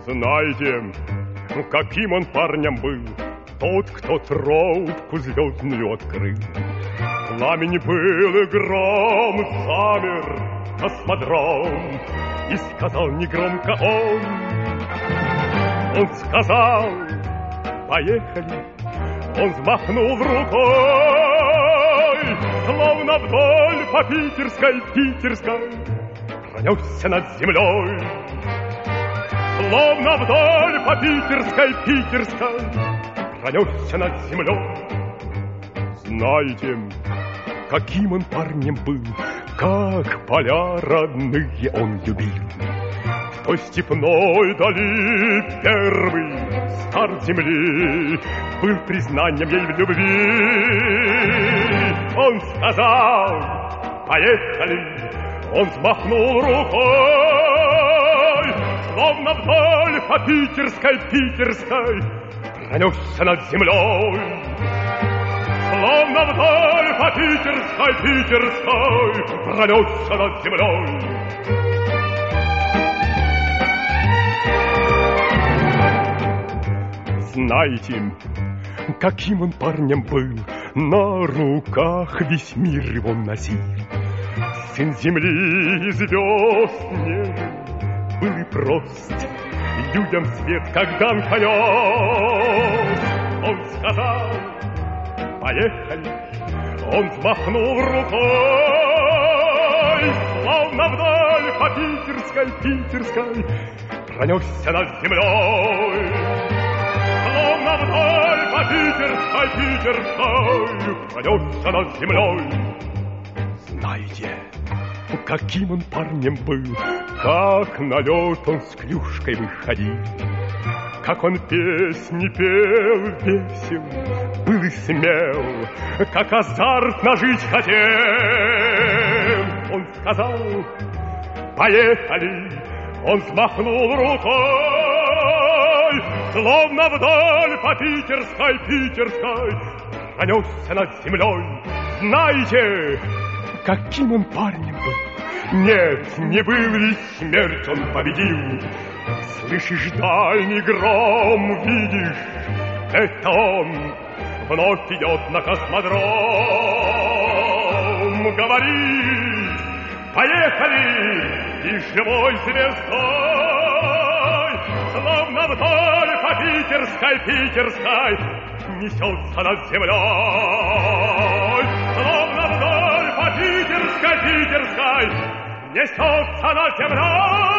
Знаете, каким он парнем был, тот, кто тропку звездную открыл. Пламени был и гром, замер космодром, и сказал негромко он сказал: поехали. Он взмахнул рукой, словно вдоль по питерской пронесся над землей. Словно вдоль по питерской пронесся над землей. Знаете, каким он парнем был, как поля родные он любил. В той степной дали первый старт земли был признанием ей в любви. Он сказал: поехали. Он взмахнул рукой, словно вдоль по питерской пронесся над землей. Словно вдоль по питерской пронесся над землей. Знаете, каким он парнем был, на руках весь мир его носил. Сын земли и звезд нежен был и прост, людям свет как дан понес. Он сказал: поехали. Он взмахнул рукой, словно вдоль по питерской пронесся над землей. Словно вдоль по питерской пронесся над землей. Знаете, каким он парнем был, как на лед он с клюшкой выходил, как он песни пел весел, был и смел, как азартно жить хотел. Он сказал: поехали. Он взмахнул рукой, словно вдоль по питерской пронесся над землей. Знаете, каким он парнем был? Нет, не был ли смерть он победил? Слышишь дальний гром, видишь, это он вновь идет на космодром. Говорит: поехали, и живой звездой, словно вдоль по питерской несется над землей. Словно вдоль по питерской несется над землей.